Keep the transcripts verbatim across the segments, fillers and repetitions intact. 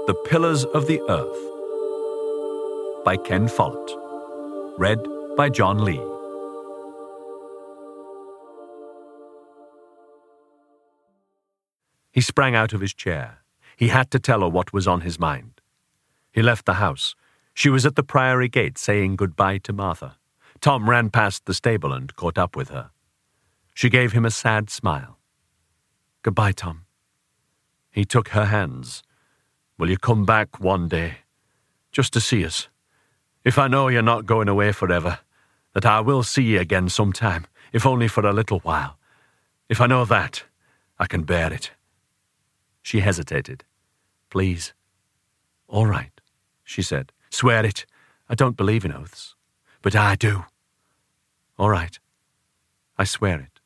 The Pillars of the Earth by Ken Follett. Read by John Lee. He sprang out of his chair. He had to tell her what was on his mind. He left the house. She was at the Priory gate saying goodbye to Martha. Tom ran past the stable and caught up with her. She gave him a sad smile. "Goodbye, Tom." He took her hands. "Will you come back one day, just to see us? If I know you're not going away forever, that I will see you again sometime, if only for a little while. If I know that, I can bear it." She hesitated. "Please." "All right," she said. "Swear it. I don't believe in oaths, but I do." "All right. I swear it."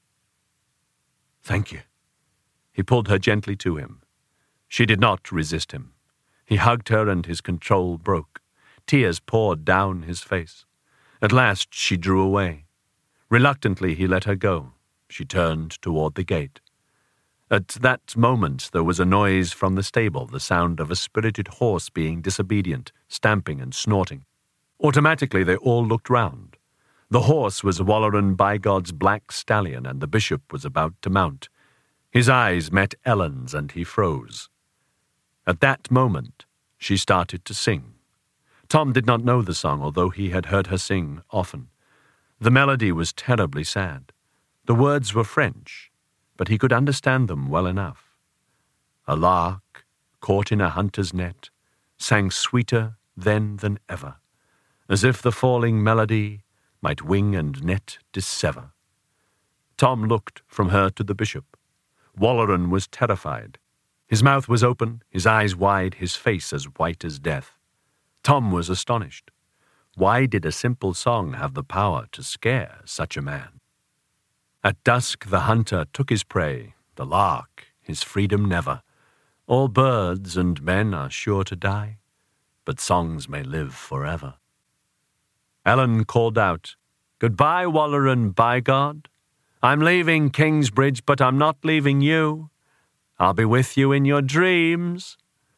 "Thank you." He pulled her gently to him. She did not resist him. He hugged her and his control broke. Tears poured down his face. At last she drew away. Reluctantly he let her go. She turned toward the gate. At that moment there was a noise from the stable, the sound of a spirited horse being disobedient, stamping and snorting. Automatically they all looked round. The horse was Walleran Bygod's black stallion, and the bishop was about to mount. His eyes met Ellen's, and he froze. At that moment she started to sing. Tom did not know the song, although he had heard her sing often. The melody was terribly sad. The words were French, but he could understand them well enough. A lark, caught in a hunter's net, sang sweeter then than ever, as if the falling melody might wing and net dissever. Tom looked from her to the bishop. Walleran was terrified. His mouth was open, his eyes wide, his face as white as death. Tom was astonished. Why did a simple song have the power to scare such a man? At dusk the hunter took his prey, the lark, his freedom never. All birds and men are sure to die, but songs may live forever. Ellen called out, "Goodbye, Walleran Bygod. I'm leaving Kingsbridge, but I'm not leaving you. I'll be with you in your dreams."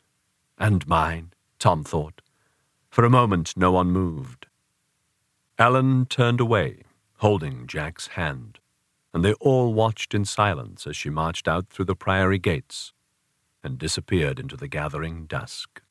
And mine, Tom thought. For a moment no one moved. Ellen turned away, holding Jack's hand, and they all watched in silence as she marched out through the Priory gates and disappeared into the gathering dusk.